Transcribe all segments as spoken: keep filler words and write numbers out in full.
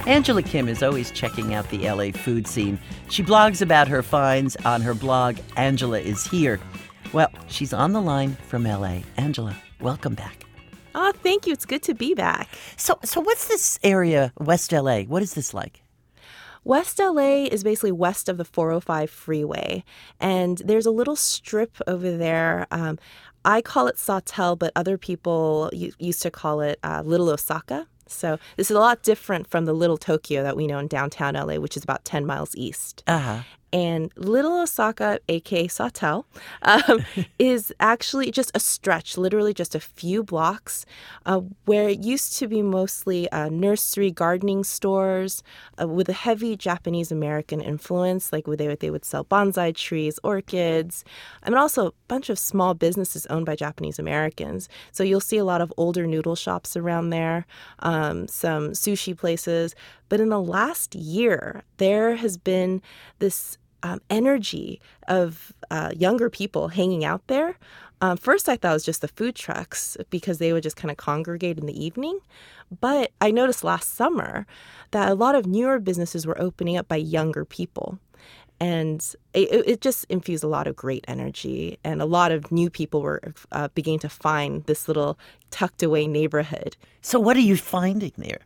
Angela Kim is always checking out the L A food scene. She blogs about her finds on her blog, Angela Is Here. Well, she's on the line from L A. Angela, welcome back. Oh, thank you. It's good to be back. So, so what's this area, West L A? What is this like? West L A is basically west of the four oh five freeway, and there's a little strip over there. Um, I call it Sawtelle, but other people used to call it uh, Little Osaka. So this is a lot different from the Little Tokyo that we know in downtown L A, which is about ten miles east. Uh-huh. And Little Osaka, a k a. Sawtelle, um, is actually just a stretch, literally just a few blocks, uh, where it used to be mostly uh, nursery gardening stores uh, with a heavy Japanese-American influence, like where they, they would sell bonsai trees, orchids, and also a bunch of small businesses owned by Japanese-Americans. So you'll see a lot of older noodle shops around there, um, some sushi places. But in the last year, there has been this um, energy of uh, younger people hanging out there. Um, first, I thought it was just the food trucks because they would just kind of congregate in the evening. But I noticed last summer that a lot of newer businesses were opening up by younger people. And it, it just infused a lot of great energy. And a lot of new people were uh, beginning to find this little tucked away neighborhood. So what are you finding there?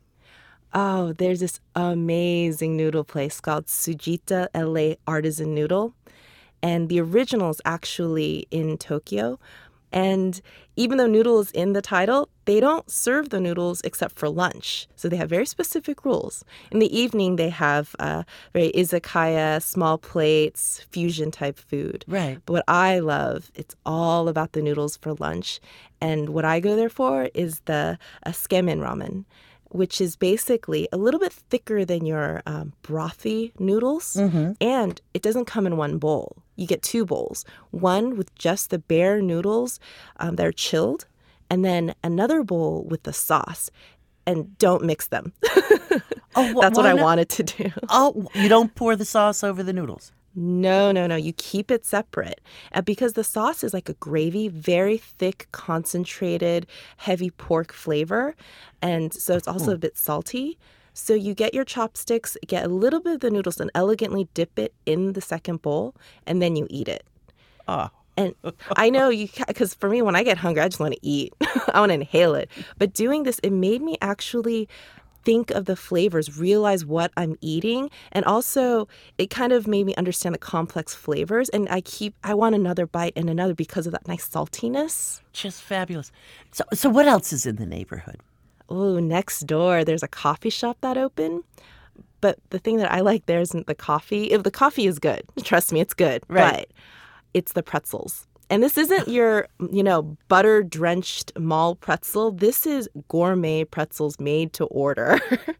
Oh, there's this amazing noodle place called Tsujita L A Artisan Noodle. And the original is actually in Tokyo. And even though noodle is in the title, they don't serve the noodles except for lunch. So they have very specific rules. In the evening, they have uh, very izakaya, small plates, fusion type food. Right. But what I love, it's all about the noodles for lunch. And what I go there for is the uh, tsukemen ramen, which is basically a little bit thicker than your um, brothy noodles. Mm-hmm. And it doesn't come in one bowl. You get two bowls, one with just the bare noodles um, that are chilled, and then another bowl with the sauce. And don't mix them. Oh, wh- That's what I not? wanted to do. Oh, you don't pour the sauce over the noodles? No, no, no. You keep it separate. Uh, because the sauce is like a gravy, very thick, concentrated, heavy pork flavor. And so it's also a bit salty. So you get your chopsticks, get a little bit of the noodles, and elegantly dip it in the second bowl, and then you eat it. Oh. And I know you, because for me, when I get hungry, I just want to eat. I want to inhale it. But doing this, it made me actually think of the flavors, realize what I'm eating. And also, it kind of made me understand the complex flavors. And I keep, I want another bite and another because of that nice saltiness. Just fabulous. So, so what else is in the neighborhood? Oh, next door, there's a coffee shop that opened. But the thing that I like there isn't the coffee. If the coffee is good, trust me, it's good. Right. But it's the pretzels. And this isn't your, you know, butter-drenched mall pretzel. This is gourmet pretzels made to order.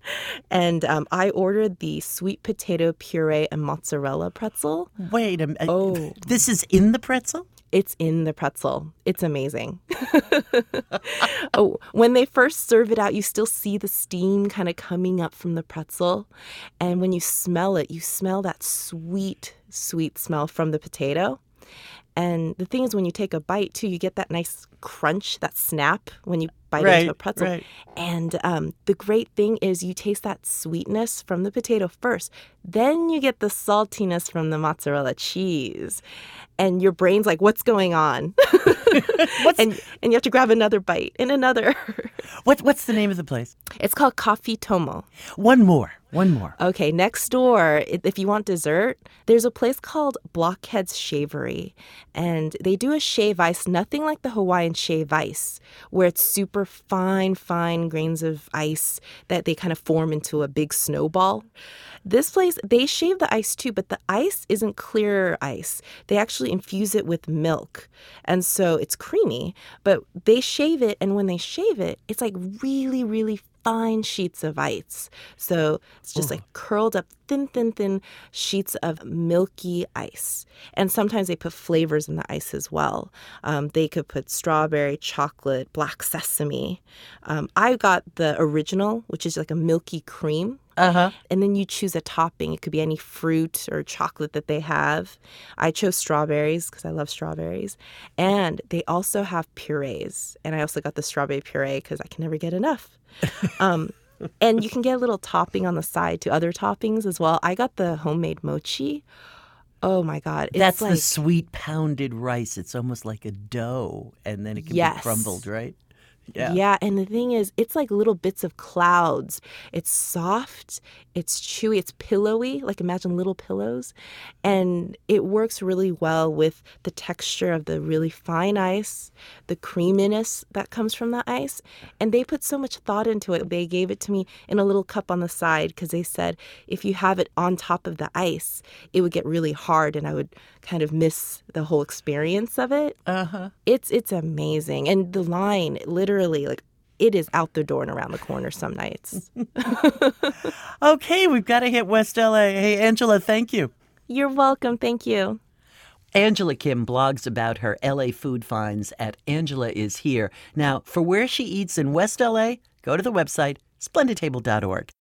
And um, I ordered the sweet potato puree and mozzarella pretzel. Wait a minute. Oh. This is in the pretzel? It's in the pretzel. It's amazing. Oh, when they first serve it out, you still see the steam kind of coming up from the pretzel. And when you smell it, you smell that sweet, sweet smell from the potato. And the thing is, when you take a bite, too, you get that nice crunch, that snap when you bite right, into a pretzel. Right. And um, the great thing is you taste that sweetness from the potato first. Then you get the saltiness from the mozzarella cheese. And your brain's like, what's going on? what's... And and you have to grab another bite and another. what What's the name of the place? It's called Coffee Tomo. One more. One more. Okay, next door, if you want dessert, there's a place called Blockhead's Shavery. And they do a shave ice, nothing like the Hawaiian shave ice, where it's super fine, fine grains of ice that they kind of form into a big snowball. This place, they shave the ice too, but the ice isn't clear ice. They actually infuse it with milk. And so it's creamy, but they shave it, and when they shave it, it's like really, really fine sheets of ice. So it's just Ooh. like curled up thin, thin, thin sheets of milky ice. And sometimes they put flavors in the ice as well. Um, they could put strawberry, chocolate, black sesame. Um, I got the original, which is like a milky cream. Uh-huh. And then you choose a topping. It could be any fruit or chocolate that they have. I chose strawberries because I love strawberries. And they also have purees. And I also got the strawberry puree because I can never get enough. um, And you can get a little topping on the side to other toppings as well. I got the homemade mochi. Oh my God. It's That's like, the sweet pounded rice. It's almost like a dough, and then it can yes. be crumbled, right? Yeah. Yeah, and the thing is, it's like little bits of clouds. It's soft, it's chewy, it's pillowy, like imagine little pillows. And it works really well with the texture of the really fine ice, the creaminess that comes from the ice. And they put so much thought into it. They gave it to me in a little cup on the side because they said if you have it on top of the ice, it would get really hard and I would kind of miss the whole experience of it. Uh-huh. It's it's amazing. And the line, literally, like, it is out the door and around the corner some nights. Okay, we've got to hit West L A. Hey, Angela, thank you. You're welcome. Thank you. Angela Kim blogs about her L A food finds at Angela Is Here. Now, for where she eats in West L A, go to the website splendid table dot org.